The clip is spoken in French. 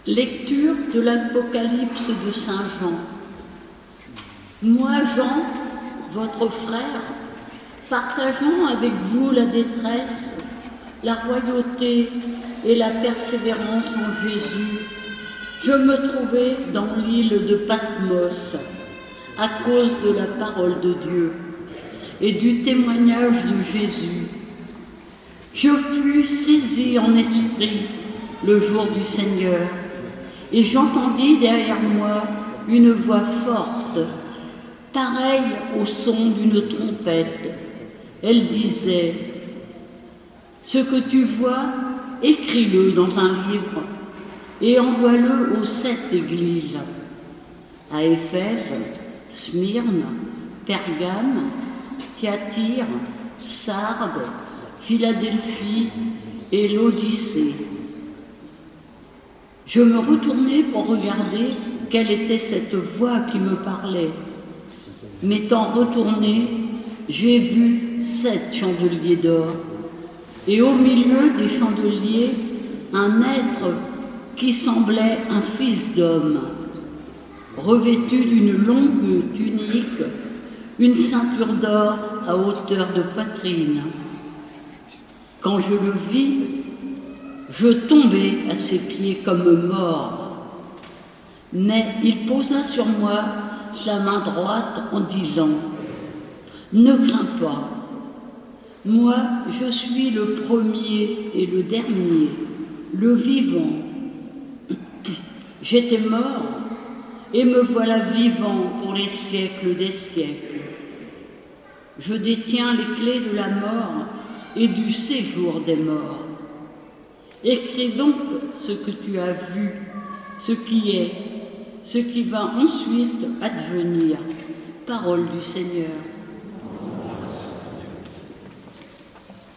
Lecture de l'Apocalypse de Saint Jean. Moi, Jean, votre frère, partageant avec vous la détresse, la royauté et la persévérance en Jésus, je me trouvais dans l'île de Patmos à cause de la parole de Dieu et du témoignage de Jésus. Je fus saisi en esprit le jour du Seigneur, et j'entendis derrière moi une voix forte, pareille au son d'une trompette. Elle disait: « Ce que tu vois, écris-le dans un livre et envoie-le aux 7 églises, à Éphèse, Smyrne, Pergame, Thyatire, Sardes, Philadelphie et l'Odyssée. » Je me retournai pour regarder quelle était cette voix qui me parlait. M'étant retourné, j'ai vu 7 chandeliers d'or, et au milieu des chandeliers, un être qui semblait un fils d'homme, revêtu d'une longue tunique, une ceinture d'or à hauteur de poitrine. Quand je le vis, je tombai à ses pieds comme mort. Mais il posa sur moi sa main droite en disant: « Ne crains pas, moi je suis le premier et le dernier, le vivant. J'étais mort et me voilà vivant pour les siècles des siècles. Je détiens les clés de la mort et du séjour des morts. Écris donc ce que tu as vu, ce qui est, ce qui va ensuite advenir. » Parole du Seigneur.